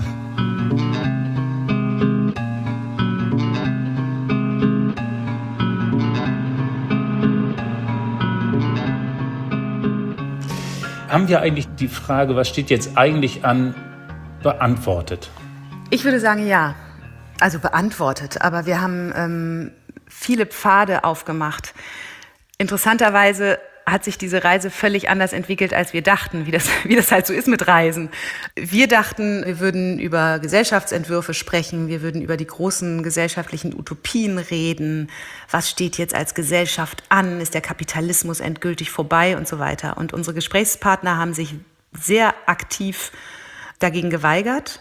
Haben wir eigentlich die Frage, was steht jetzt eigentlich an, beantwortet? Ich würde sagen, ja. Also beantwortet. Aber wir haben viele Pfade aufgemacht. Interessanterweise hat sich diese Reise völlig anders entwickelt, als wir dachten, wie das halt so ist mit Reisen. Wir dachten, wir würden über Gesellschaftsentwürfe sprechen, wir würden über die großen gesellschaftlichen Utopien reden. Was steht jetzt als Gesellschaft an? Ist der Kapitalismus endgültig vorbei und so weiter? Und unsere Gesprächspartner haben sich sehr aktiv dagegen geweigert,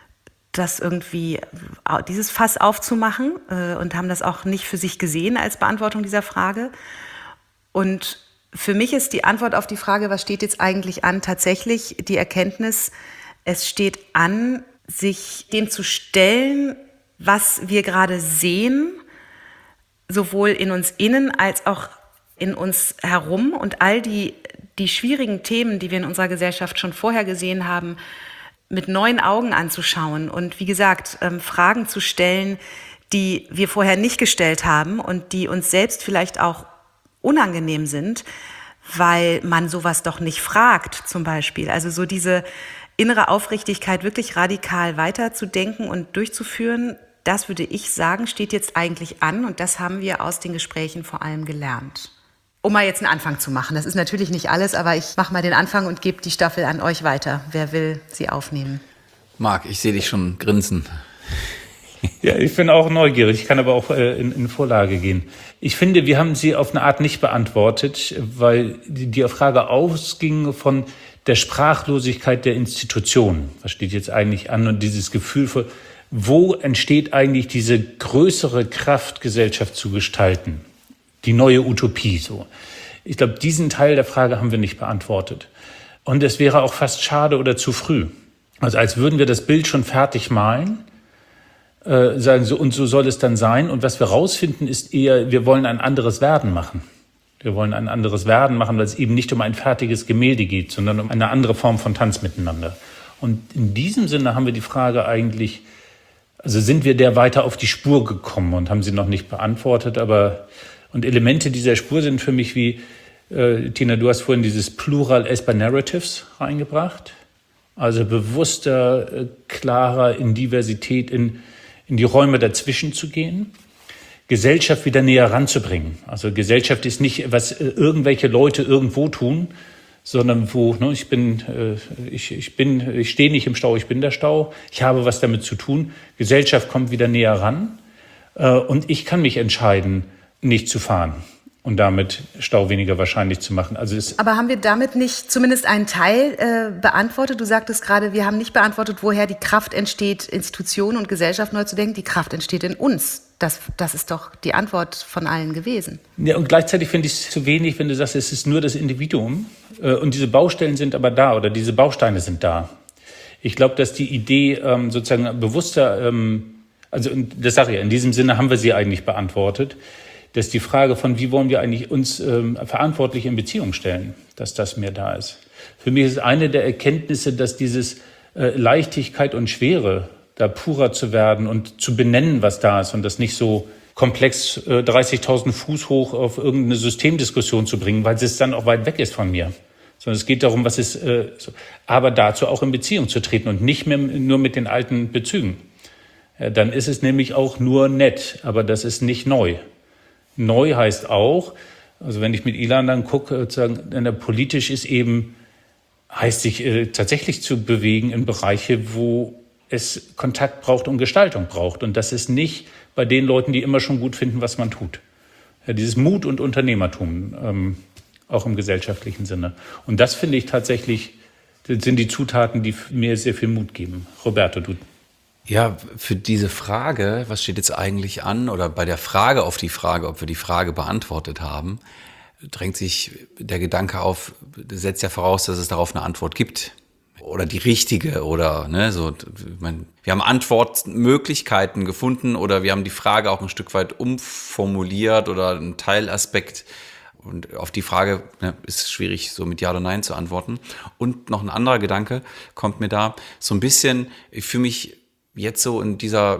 dieses Fass aufzumachen und haben das auch nicht für sich gesehen als Beantwortung dieser Frage. Und für mich ist die Antwort auf die Frage, was steht jetzt eigentlich an, tatsächlich die Erkenntnis, es steht an, sich dem zu stellen, was wir gerade sehen, sowohl in uns innen als auch in uns herum und all die schwierigen Themen, die wir in unserer Gesellschaft schon vorher gesehen haben, mit neuen Augen anzuschauen und wie gesagt, Fragen zu stellen, die wir vorher nicht gestellt haben und die uns selbst vielleicht auch unangenehm sind, weil man sowas doch nicht fragt zum Beispiel. Also so diese innere Aufrichtigkeit wirklich radikal weiterzudenken und durchzuführen, das würde ich sagen, steht jetzt eigentlich an und das haben wir aus den Gesprächen vor allem gelernt. Um mal jetzt einen Anfang zu machen. Das ist natürlich nicht alles, aber ich mache mal den Anfang und gebe die Staffel an euch weiter. Wer will sie aufnehmen? Marc, ich sehe dich schon grinsen. Ja, ich bin auch neugierig. Ich kann aber auch in Vorlage gehen. Ich finde, wir haben sie auf eine Art nicht beantwortet, weil die Frage ausging von der Sprachlosigkeit der Institutionen. Was steht jetzt eigentlich an? Und dieses Gefühl für, wo entsteht eigentlich diese größere Kraft, Gesellschaft zu gestalten? Die neue Utopie, so. Ich glaube, diesen Teil der Frage haben wir nicht beantwortet. Und es wäre auch fast schade oder zu früh. Also als würden wir das Bild schon fertig malen, sagen so, und so soll es dann sein. Und was wir rausfinden, ist eher, wir wollen ein anderes Werden machen. Wir wollen ein anderes Werden machen, weil es eben nicht um ein fertiges Gemälde geht, sondern um eine andere Form von Tanz miteinander. Und in diesem Sinne haben wir die Frage eigentlich, also sind wir der weiter auf die Spur gekommen und haben sie noch nicht beantwortet, aber und Elemente dieser Spur sind für mich wie, Tina, du hast vorhin dieses Plural as by Narratives reingebracht. Also bewusster, klarer in Diversität, in die Räume dazwischen zu gehen. Gesellschaft wieder näher ranzubringen. Also Gesellschaft ist nicht, was irgendwelche Leute irgendwo tun, sondern wo, ne, ich stehe nicht im Stau, ich bin der Stau. Ich habe was damit zu tun. Gesellschaft kommt wieder näher ran. Und ich kann mich entscheiden, nicht zu fahren und damit Stau weniger wahrscheinlich zu machen. Also aber haben wir damit nicht zumindest einen Teil beantwortet? Du sagtest gerade, wir haben nicht beantwortet, woher die Kraft entsteht, Institutionen und Gesellschaft neu zu denken. Die Kraft entsteht in uns. Das ist doch die Antwort von allen gewesen. Ja, und gleichzeitig finde ich es zu wenig, wenn du sagst, es ist nur das Individuum und diese Baustellen sind aber da oder diese Bausteine sind da. Ich glaube, dass die Idee sozusagen bewusster, also das sage ich ja, in diesem Sinne haben wir sie eigentlich beantwortet, dass die Frage von, wie wollen wir eigentlich uns verantwortlich in Beziehung stellen, dass das mehr da ist. Für mich ist eine der Erkenntnisse, dass dieses Leichtigkeit und Schwere, da purer zu werden und zu benennen, was da ist und das nicht so komplex 30.000 Fuß hoch auf irgendeine Systemdiskussion zu bringen, weil es dann auch weit weg ist von mir. Sondern es geht darum, was ist, aber dazu auch in Beziehung zu treten und nicht mehr nur mit den alten Bezügen. Ja, dann ist es nämlich auch nur nett, aber das ist nicht neu. Neu heißt auch, also wenn ich mit Ilan dann gucke, politisch ist eben, heißt sich tatsächlich zu bewegen in Bereiche, wo es Kontakt braucht und Gestaltung braucht. Und das ist nicht bei den Leuten, die immer schon gut finden, was man tut. Ja, dieses Mut und Unternehmertum, auch im gesellschaftlichen Sinne. Und das finde ich tatsächlich, das sind die Zutaten, die mir sehr viel Mut geben. Roberto, du. Ja, für diese Frage, was steht jetzt eigentlich an, oder bei der Frage auf die Frage, ob wir die Frage beantwortet haben, drängt sich der Gedanke auf, setzt ja voraus, dass es darauf eine Antwort gibt. Oder die richtige, oder, ne, so, ich meine, wir haben Antwortmöglichkeiten gefunden, oder wir haben die Frage auch ein Stück weit umformuliert, oder einen Teilaspekt. Und auf die Frage, ne, ist schwierig, so mit Ja oder Nein zu antworten. Und noch ein anderer Gedanke kommt mir da, so ein bisschen, ich fühle mich jetzt so in dieser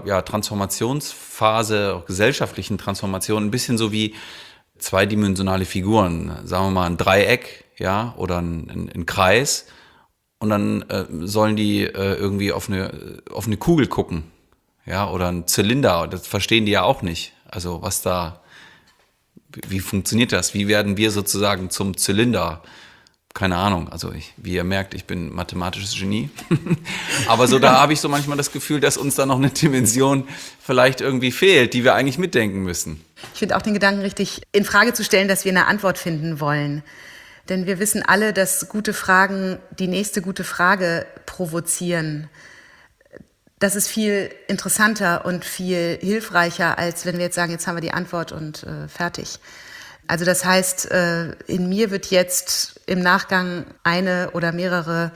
Transformationsphase, auch gesellschaftlichen Transformation, ein bisschen so wie zweidimensionale Figuren, sagen wir mal ein Dreieck, ja, oder ein Kreis, und dann sollen die irgendwie auf eine Kugel gucken, ja, oder ein Zylinder, das verstehen die ja auch nicht. Also was da, wie funktioniert das? Wie werden wir sozusagen zum Zylinder? Keine Ahnung, also wie ihr merkt, ich bin mathematisches Genie. Aber so, da habe ich so manchmal das Gefühl, dass uns da noch eine Dimension vielleicht irgendwie fehlt, die wir eigentlich mitdenken müssen. Ich finde auch den Gedanken richtig, in Frage zu stellen, dass wir eine Antwort finden wollen. Denn wir wissen alle, dass gute Fragen die nächste gute Frage provozieren. Das ist viel interessanter und viel hilfreicher, als wenn wir jetzt sagen, jetzt haben wir die Antwort und fertig. Also das heißt, in mir wird jetzt im Nachgang eine oder mehrere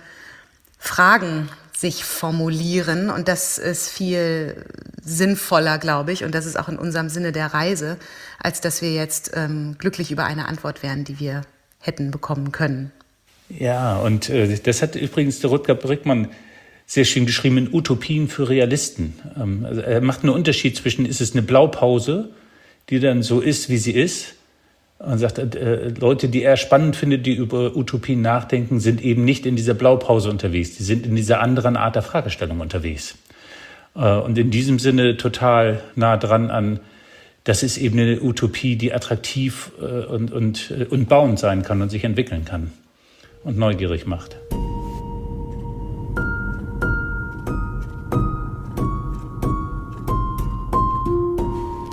Fragen sich formulieren und das ist viel sinnvoller, glaube ich, und das ist auch in unserem Sinne der Reise, als dass wir jetzt glücklich über eine Antwort wären, die wir hätten bekommen können. Ja, und das hat übrigens der Rutger Bregmann sehr schön geschrieben in Utopien für Realisten. Also er macht einen Unterschied zwischen, ist es eine Blaupause, die dann so ist, wie sie ist, und sagt, Leute, die er spannend findet, die über Utopien nachdenken, sind eben nicht in dieser Blaupause unterwegs. Die sind in dieser anderen Art der Fragestellung unterwegs. Und in diesem Sinne total nah dran an, das ist eben eine Utopie, die attraktiv und bauend sein kann und sich entwickeln kann und neugierig macht.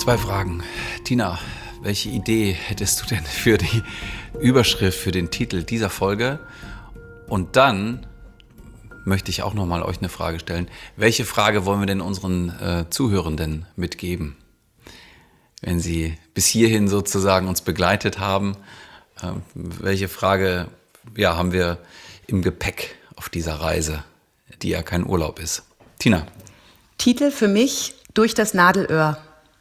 2 Fragen. Tina, welche Idee hättest du denn für die Überschrift, für den Titel dieser Folge? Und dann möchte ich auch nochmal euch eine Frage stellen. Welche Frage wollen wir denn unseren Zuhörenden mitgeben? Wenn sie bis hierhin sozusagen uns begleitet haben, welche Frage haben wir im Gepäck auf dieser Reise, die ja kein Urlaub ist? Tina. Titel für mich: Durch das Nadelöhr.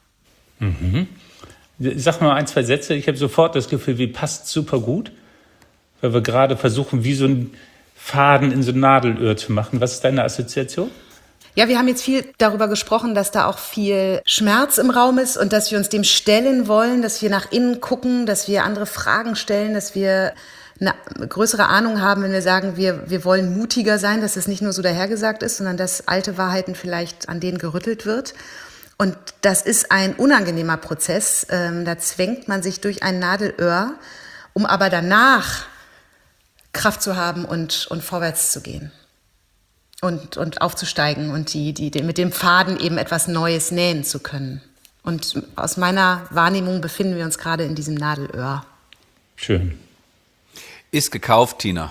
Sag mal 1, 2 Sätze. Ich habe sofort das Gefühl, wie passt super gut, weil wir gerade versuchen, wie so ein Faden in so ein Nadelöhr zu machen. Was ist deine Assoziation? Ja, wir haben jetzt viel darüber gesprochen, dass da auch viel Schmerz im Raum ist und dass wir uns dem stellen wollen, dass wir nach innen gucken, dass wir andere Fragen stellen, dass wir eine größere Ahnung haben, wenn wir sagen, wir wollen mutiger sein, dass es nicht nur so dahergesagt ist, sondern dass alte Wahrheiten vielleicht an denen gerüttelt wird. Und das ist ein unangenehmer Prozess. Da zwängt man sich durch ein Nadelöhr, um aber danach Kraft zu haben und vorwärts zu gehen und aufzusteigen und die mit dem Faden eben etwas Neues nähen zu können. Und aus meiner Wahrnehmung befinden wir uns gerade in diesem Nadelöhr. Schön. Ist gekauft, Tina.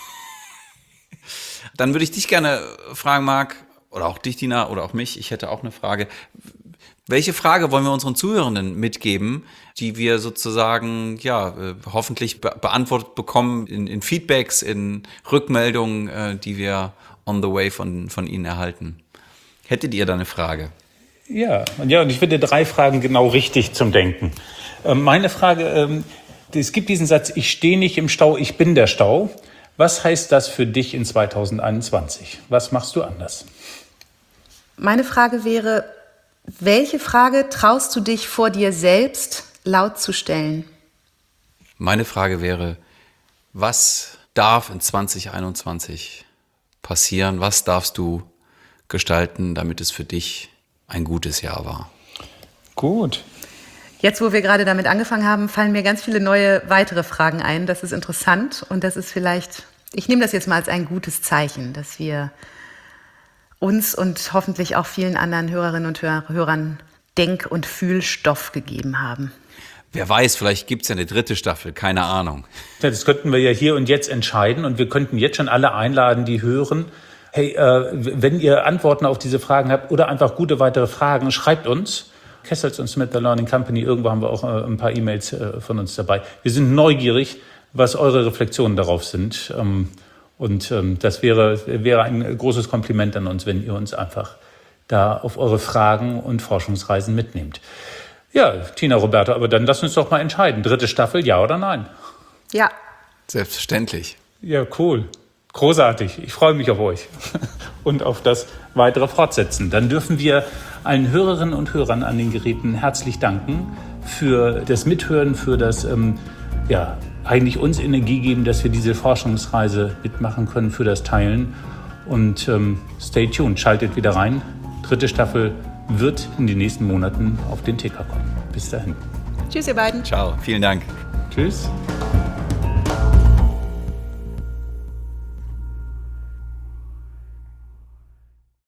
Dann würde ich dich gerne fragen, Marc, oder auch dich, Tina, oder auch mich. Ich hätte auch eine Frage. Welche Frage wollen wir unseren Zuhörenden mitgeben, die wir sozusagen hoffentlich beantwortet bekommen in Feedbacks, in Rückmeldungen, die wir on the way von Ihnen erhalten? Hättet ihr da eine Frage? Ja, und ich finde 3 Fragen genau richtig zum Denken. Meine Frage, es gibt diesen Satz: Ich stehe nicht im Stau, ich bin der Stau. Was heißt das für dich in 2021? Was machst du anders? Meine Frage wäre: Welche Frage traust du dich vor dir selbst laut zu stellen? Meine Frage wäre: Was darf in 2021 passieren? Was darfst du gestalten, damit es für dich ein gutes Jahr war? Gut. Jetzt, wo wir gerade damit angefangen haben, fallen mir ganz viele neue weitere Fragen ein. Das ist interessant und das ist vielleicht, ich nehme das jetzt mal als ein gutes Zeichen, dass wir uns und hoffentlich auch vielen anderen Hörerinnen und Hörern Denk- und Fühlstoff gegeben haben. Wer weiß, vielleicht gibt es ja eine 3. Staffel, keine Ahnung. Das könnten wir ja hier und jetzt entscheiden und wir könnten jetzt schon alle einladen, die hören. Hey, wenn ihr Antworten auf diese Fragen habt oder einfach gute weitere Fragen, schreibt uns. Kessels und Smith, The Learning Company, irgendwo haben wir auch ein paar E-Mails von uns dabei. Wir sind neugierig, was eure Reflexionen darauf sind. Und das wäre ein großes Kompliment an uns, wenn ihr uns einfach da auf eure Fragen und Forschungsreisen mitnehmt. Ja, Tina, Roberta, aber dann lasst uns doch mal entscheiden. 3. Staffel, ja oder nein? Ja. Selbstverständlich. Ja, cool. Großartig. Ich freue mich auf euch und auf das weitere Fortsetzen. Dann dürfen wir allen Hörerinnen und Hörern an den Geräten herzlich danken für das Mithören, für das eigentlich uns Energie geben, dass wir diese Forschungsreise mitmachen können, für das Teilen. Und stay tuned, schaltet wieder rein. 3. Staffel wird in den nächsten Monaten auf den Ticker kommen. Bis dahin. Tschüss, ihr beiden. Ciao, vielen Dank. Tschüss.